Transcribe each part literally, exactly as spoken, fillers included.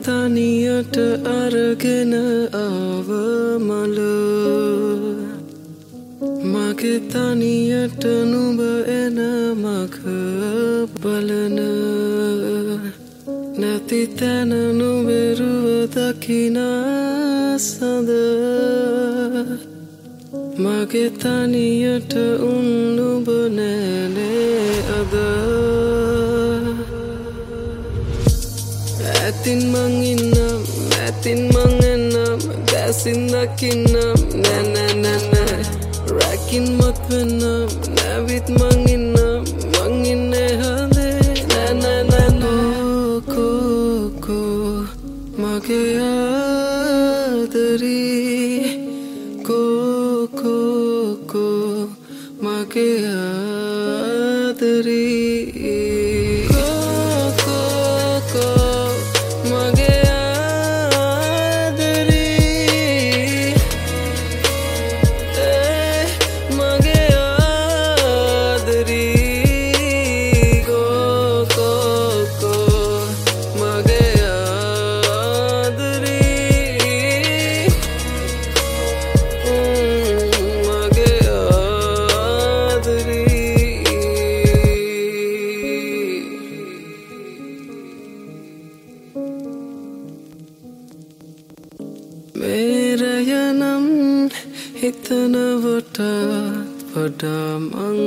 තනියට අරගෙන ආව මල මගේ තනියට නුඹ එන මග බලන නැති තැන නුඹරුව දකින සඳ මගේ තනියට උන් නුඹ නෑනේ අද ඇතින් මං ඉන්නම් ඇතින් මං එන්නම් දැසින් දකින්නම් නෑ නෑ නෑ නෑ රැකින් මත් වෙන්නම් නැවිත් මං ඉන්නම් මං ඉන්නේ හදේ නෑ නෑ නෑ නෑ කෝ කෝ මගේ ආදරී කෝ කෝ කෝ මගේ ආදරී මේරයනම් හිතනවටත් වඩා මං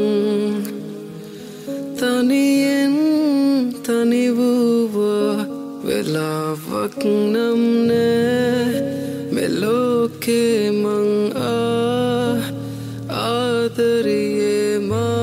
තනියෙන් තනි වූව වෙලාවක් නම් නෑ මෙලෝකේ මං ආ ආදරියේ මා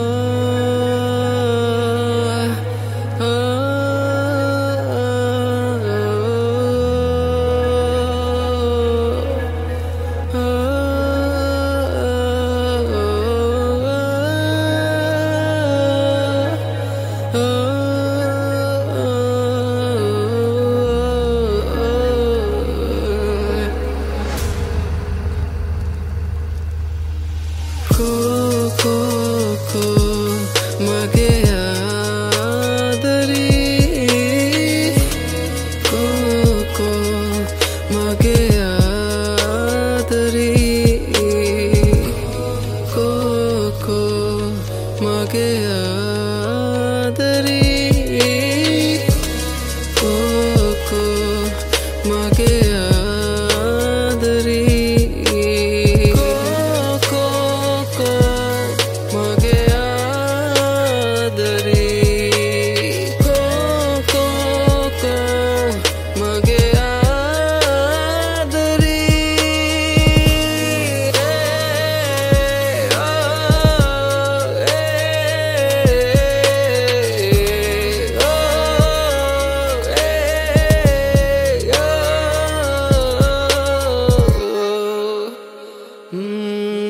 Mm.